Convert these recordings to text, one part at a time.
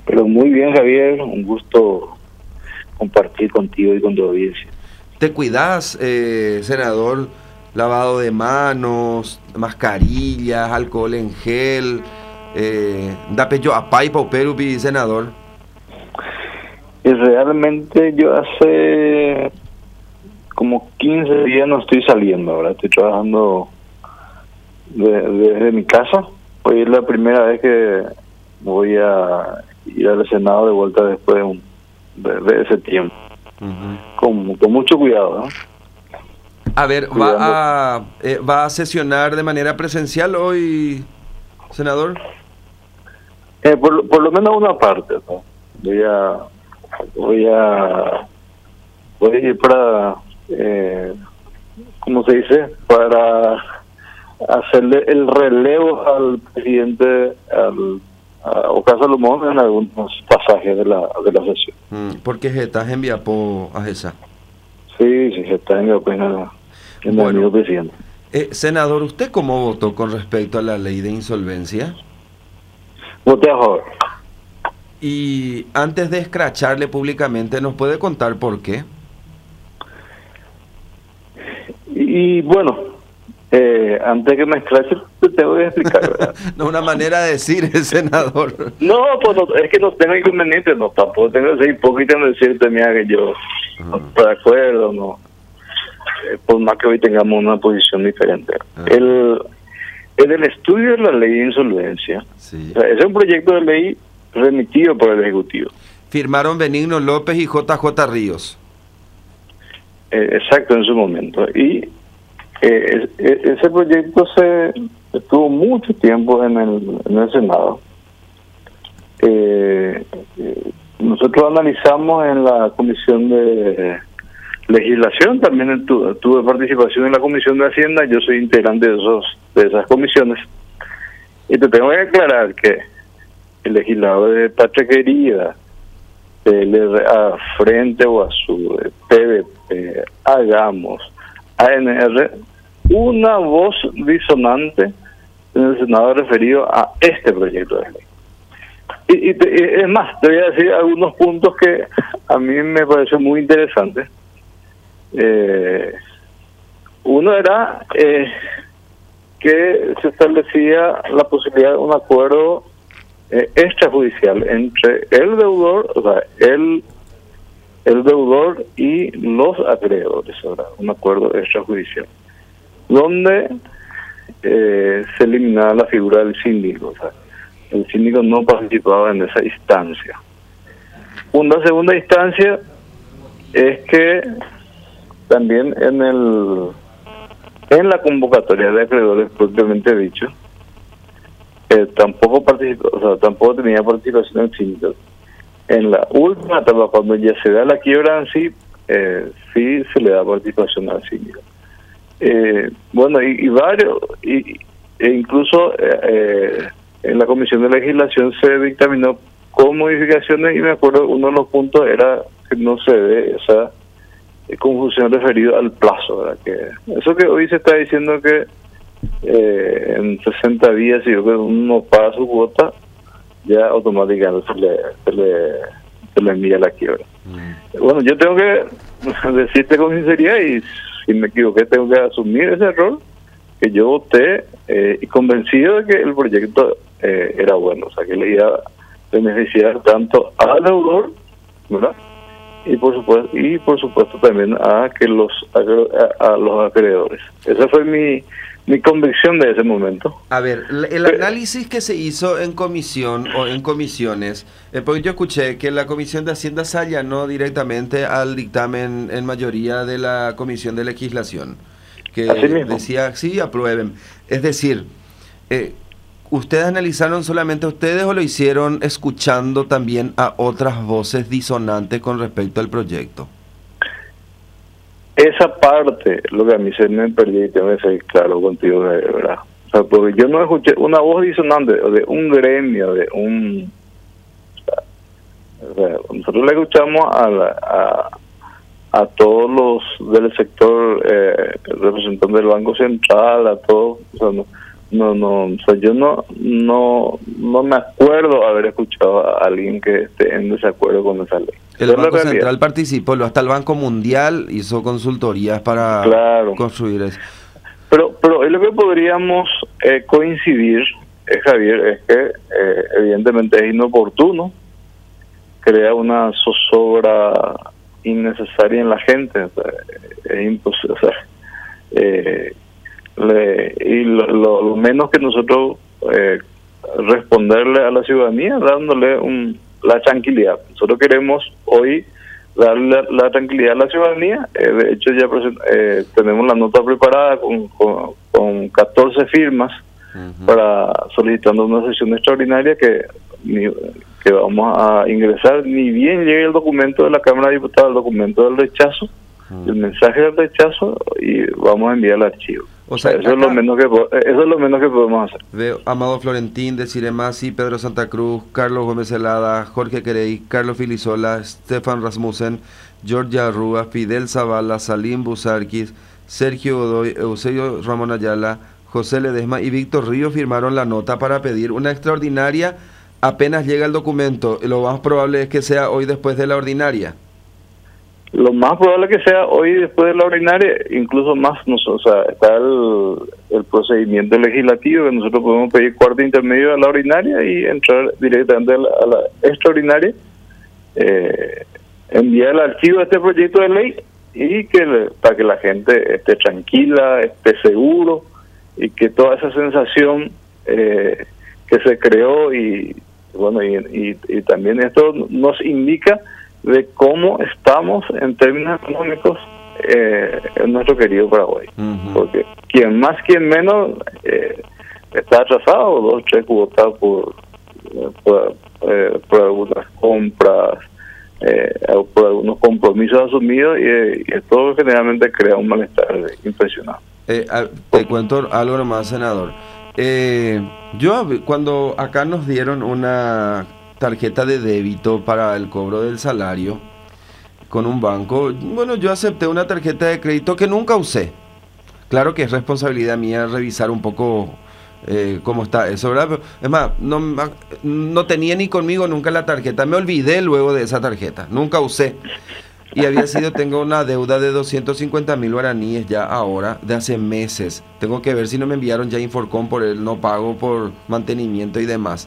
Pero muy bien, Javier, un gusto compartir contigo y con tu audiencia. ¿Te cuidas, senador? Lavado de manos, mascarillas, alcohol en gel. Da pecho a pai pauperupi, senador. Y realmente yo hace como 15 días no estoy saliendo, ahora estoy trabajando desde mi casa. Hoy es la primera vez que voy a ir al Senado de vuelta después de ese tiempo. Con mucho cuidado, ¿no? A ver, ¿va a sesionar de manera presencial hoy, senador? Por lo menos una parte, ¿no? Voy a ir para, ¿cómo se dice? Para hacerle el relevo al presidente, Oscar Salomón, en algunos pasajes de la sesión. ¿Por qué estás enviado a esa? Sí, está en el amigo presidente. Senador, ¿usted cómo votó con respecto a la ley de insolvencia? Voté a favor. Y antes de escracharle públicamente, ¿nos puede contar por qué? Y bueno, antes que me escrache, te tengo que explicar, ¿verdad? No, una manera de decir, senador. No, pues no, es que no tengo inconveniente, no, tampoco tengo que ser hipócrita en decirte, mira, que yo no estoy de acuerdo, no. Por más que hoy tengamos una posición diferente. En el estudio de la ley de insolvencia, sí. O sea, ese es un proyecto de ley remitido por el Ejecutivo. Firmaron Benigno López y JJ Ríos. Exacto, en su momento. Y ese proyecto estuvo mucho tiempo en el Senado. Nosotros analizamos en la Comisión de Legislación, también tuve participación en la Comisión de Hacienda, yo soy integrante de esas comisiones. Y te tengo que aclarar que el legislador de Patria Querida, a Frente o a su PVP, Hagamos, ANR, una voz disonante en el Senado referido a este proyecto de ley. Y es más, te voy a decir algunos puntos que a mí me pareció muy interesantes. Uno era que se establecía la posibilidad de un acuerdo extrajudicial entre el deudor, o sea, el deudor y los acreedores, ¿verdad? Un acuerdo extrajudicial, donde se eliminaba la figura del síndico, o sea, el síndico no participaba en esa instancia. Una segunda instancia es que también en la convocatoria de acreedores propiamente dicho, tampoco tenía participación el síndico. En la última etapa, cuando ya se da la quiebra en sí, sí se le da participación al síndico. Bueno, incluso en la Comisión de Legislación se dictaminó con modificaciones, y me acuerdo uno de los puntos era que no se dé esa confusión referido al plazo, ¿verdad? Que eso que hoy se está diciendo que en 60 días, si uno paga su cuota, ya automáticamente se le envía la quiebra. Bueno, yo tengo que decirte con sinceridad, y si me equivoqué tengo que asumir ese error, que yo voté y convencido de que el proyecto era bueno, o sea, que le iba a beneficiar tanto al deudor, ¿verdad? Y por supuesto también a los acreedores. Esa fue mi convicción de ese momento. A ver, el análisis que se hizo en comisión o en comisiones, porque yo escuché que la Comisión de Hacienda se allanó directamente al dictamen en mayoría de la Comisión de Legislación, que decía, sí, aprueben. Es decir, ¿ustedes analizaron solamente a ustedes o lo hicieron escuchando también a otras voces disonantes con respecto al proyecto? Esa parte, lo que a mí se me perdió, y tengo que ser claro contigo, de verdad. O sea, porque yo no escuché una voz disonante de un gremio, o sea, nosotros le escuchamos a todos los del sector, representantes del Banco Central, a todos, o sea, o sea, yo no me acuerdo haber escuchado a alguien que esté en desacuerdo con esa ley. El Banco Central participó, hasta el Banco Mundial hizo consultorías para construir eso. Pero es lo que podríamos coincidir, Javier, es que evidentemente es inoportuno, crea una zozobra innecesaria en la gente, o sea, es imposible, o sea, y lo menos que nosotros responderle a la ciudadanía dándole la tranquilidad. Nosotros queremos hoy darle la tranquilidad a la ciudadanía. De hecho ya tenemos la nota preparada con 14 firmas para solicitando una sesión extraordinaria que vamos a ingresar ni bien llegue el documento de la Cámara de Diputados, el documento del rechazo, el mensaje del rechazo, y vamos a enviar el archivo. O sea, eso es lo menos que podemos hacer. Veo Amado Florentín, Desiree Masi, Pedro Santa Cruz, Carlos Gómez Celada, Jorge Querey, Carlos Filisola, Stefan Rasmussen, Georgia Arrúa, Fidel Zavala, Salim Busarquis, Sergio Godoy, Eusebio Ramón Ayala, José Ledesma y Víctor Río firmaron la nota para pedir una extraordinaria apenas llega el documento. Lo más probable es que sea hoy después de la ordinaria. Lo más probable que sea hoy después de la ordinaria, incluso más, o sea, está el procedimiento legislativo que nosotros podemos pedir cuarto intermedio a la ordinaria y entrar directamente a la extraordinaria, enviar el archivo de este proyecto de ley y para que la gente esté tranquila, esté seguro, y que toda esa sensación que se creó y también esto nos indica de cómo estamos en términos económicos en nuestro querido Paraguay. Porque quien más, quien menos está atrasado 2 o 3 cuotas por algunas compras, por algunos compromisos asumidos, y esto generalmente crea un malestar impresionante. Te cuento algo nomás, senador. Yo cuando acá nos dieron una tarjeta de débito para el cobro del salario con un banco, bueno, yo acepté una tarjeta de crédito que nunca usé. Claro que es responsabilidad mía revisar un poco cómo está eso, ¿verdad? Pero, es más, no tenía ni conmigo nunca la tarjeta, me olvidé luego de esa tarjeta, nunca usé. Y tengo una deuda de 250.000 guaraníes ya ahora, de hace meses. Tengo que ver si no me enviaron ya Inforcom por el no pago por mantenimiento y demás.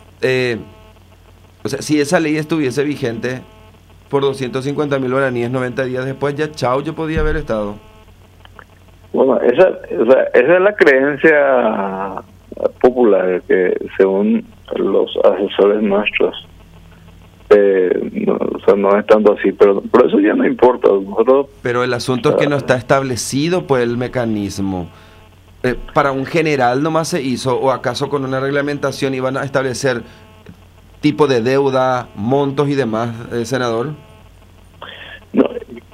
O sea, si esa ley estuviese vigente por 250.000 guaraníes 90 días después, ya chao, yo podía haber estado. Bueno, esa es la creencia popular, que según los asesores nuestros, no es tanto así, pero eso ya no importa. Pero el asunto es que no está establecido pues el mecanismo. Para un general nomás se hizo, o acaso con una reglamentación iban a establecer tipo de deuda, montos y demás, senador. No,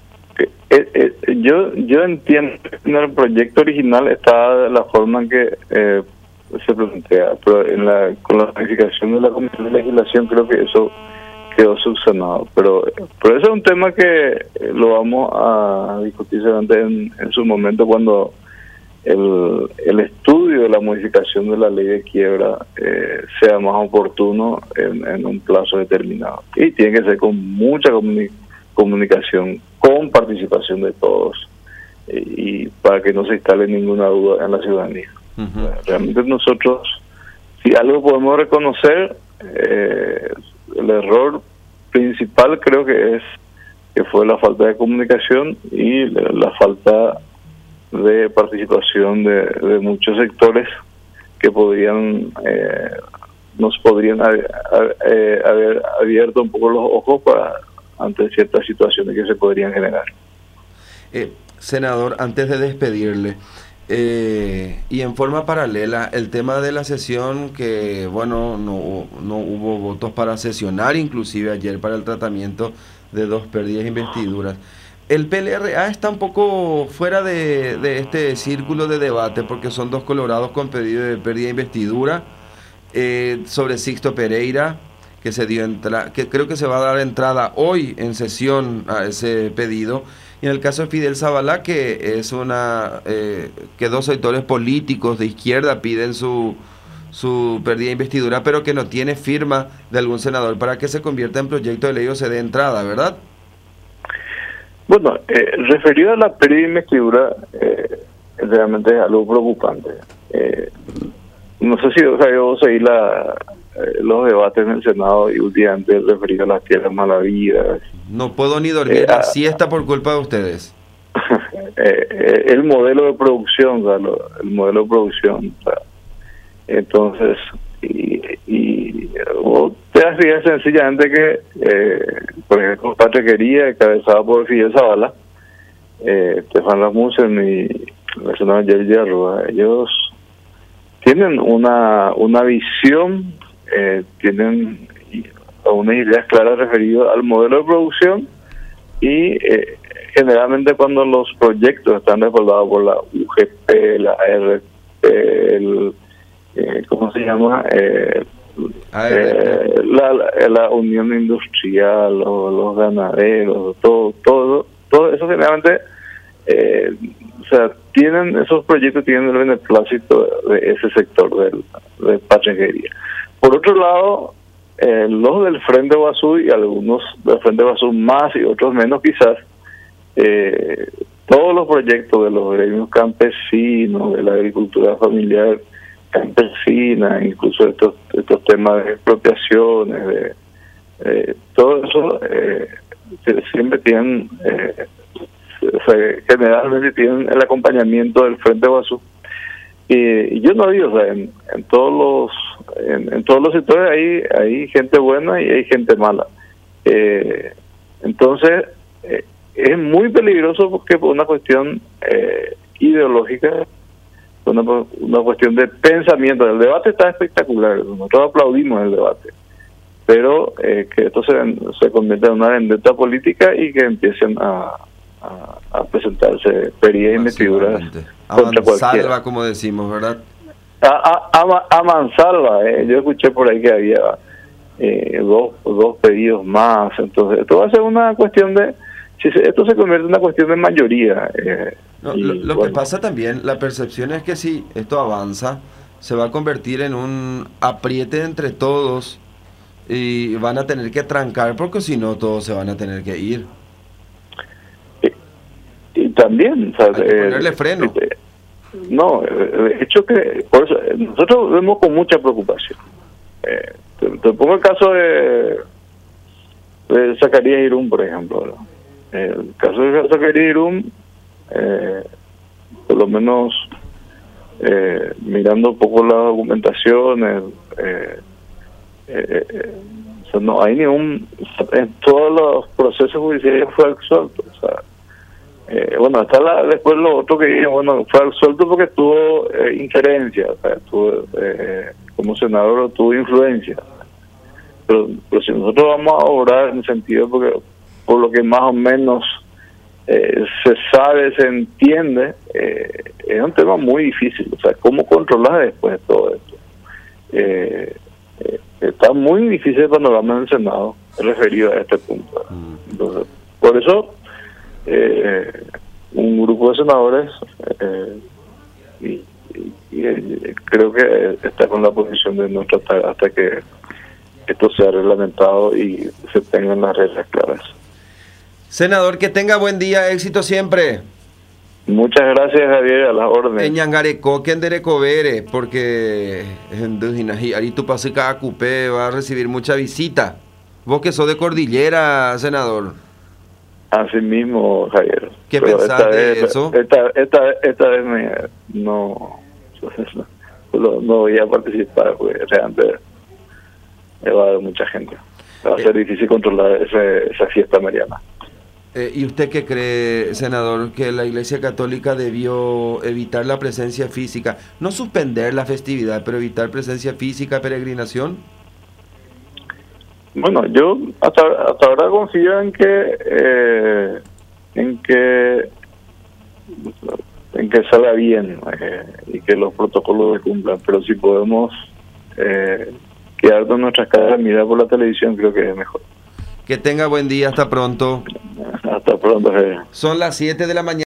yo entiendo que en el proyecto original está de la forma en que se plantea, pero con la modificación de la Comisión de Legislación creo que eso quedó subsanado, pero eso es un tema que lo vamos a discutir seguramente en su momento, cuando el estudio de la modificación de la ley de quiebra sea más oportuno en un plazo determinado, y tiene que ser con mucha comunicación, con participación de todos, y para que no se instale ninguna duda en la ciudadanía. Realmente nosotros, si algo podemos reconocer, el error principal creo que fue la falta de comunicación y la falta de participación de muchos sectores que nos podrían haber abierto un poco los ojos ante ciertas situaciones que se podrían generar. Senador, antes de despedirle, y en forma paralela, el tema de la sesión, que bueno, no hubo votos para sesionar, inclusive ayer, para el tratamiento de 2 pérdidas de investiduras. El PLRA está un poco fuera de este círculo de debate, porque son 2 colorados con pedido de pérdida de investidura, sobre Sixto Pereira, que creo que se va a dar entrada hoy en sesión a ese pedido, Y en el caso de Fidel Zavala, que es que dos sectores políticos de izquierda piden su pérdida de investidura, pero que no tiene firma de algún senador para que se convierta en proyecto de ley o se dé entrada, ¿verdad? Bueno, referido a la pérdida de investidura, realmente es algo preocupante. No sé si vos seguís los debates en el Senado y últimamente referido a las tierras malavidas. No puedo ni dormir la siesta por culpa de ustedes. El modelo de producción, el modelo de producción. Entonces, te hacía sencillamente que, por ejemplo, Patria Quería, encabezada por Fidel Zavala, Estefan Rasmussen y el senador Yerry Arrua, ellos tienen una visión, tienen unas ideas claras referidas al modelo de producción y generalmente cuando los proyectos están respaldados por la UGP, la ARP, ¿cómo se llama? La Unión Industrial, los ganaderos, todo eso generalmente, esos proyectos tienen el beneplácito de ese sector de Patria Quería. Por otro lado, los del Frente Guasú y algunos del Frente Guasú más y otros menos quizás, todos los proyectos de los gremios campesinos, de la agricultura familiar campesina, incluso estos temas de expropiaciones, todo eso siempre tienen, generalmente tienen el acompañamiento del Frente Guasú. Y yo no digo, en todos los sectores hay gente buena y hay gente mala. Entonces, es muy peligroso porque por una cuestión ideológica, una cuestión de pensamiento. El debate está espectacular, nosotros aplaudimos el debate, pero que esto se convierta en una vendetta política y que empiecen a presentarse pérdidas y investiduras contra cualquiera. Como decimos, ¿verdad? A mansalva, yo escuché por ahí que había dos pedidos más, entonces esto va a ser una cuestión de, si esto se convierte en una cuestión de mayoría. Lo que pasa también, la percepción es que si esto avanza, se va a convertir en un apriete entre todos y van a tener que trancar, porque si no todos se van a tener que ir. Y también, hay que ponerle freno. De hecho que por eso nosotros vemos con mucha preocupación. Te pongo el caso de Zacarías Irún, por ejemplo, ¿verdad? El caso de Zacarías Irún, por lo menos mirando un poco las documentaciones, no hay en todos los procesos judiciales fue absuelto. Está después lo otro que dije, fue absuelto porque tuvo injerencia, como senador tuvo influencia. Pero si nosotros vamos a obrar en el sentido, porque por lo que más o menos se sabe, se entiende, es un tema muy difícil. ¿Cómo controlar después de todo esto? Está muy difícil el panorama en el Senado referido a este punto. Entonces, por eso, un grupo de senadores, y creo que está con la posición de no tratar hasta que esto sea reglamentado y se tengan las reglas claras. Senador, que tenga buen día, éxito siempre. Muchas gracias, Javier, a las órdenes. En Ñangareco, que en Derecovere, porque en Aritu Pasica Acupé va a recibir mucha visita. Vos que sos de Cordillera, senador. Así mismo, Javier. ¿Qué pensás de eso? Esta vez no voy a participar, porque realmente va a haber mucha gente. Va a ser difícil controlar esa fiesta mariana. ¿Y usted qué cree, senador, que la Iglesia Católica debió evitar la presencia física? No suspender la festividad, pero evitar presencia física, peregrinación. Bueno, yo hasta ahora confío en que salga bien y que los protocolos se cumplan, pero si podemos quedarnos en nuestras casas, mirar por la televisión, creo que es mejor. Que tenga buen día, hasta pronto. Hasta pronto. Son las 7 de la mañana.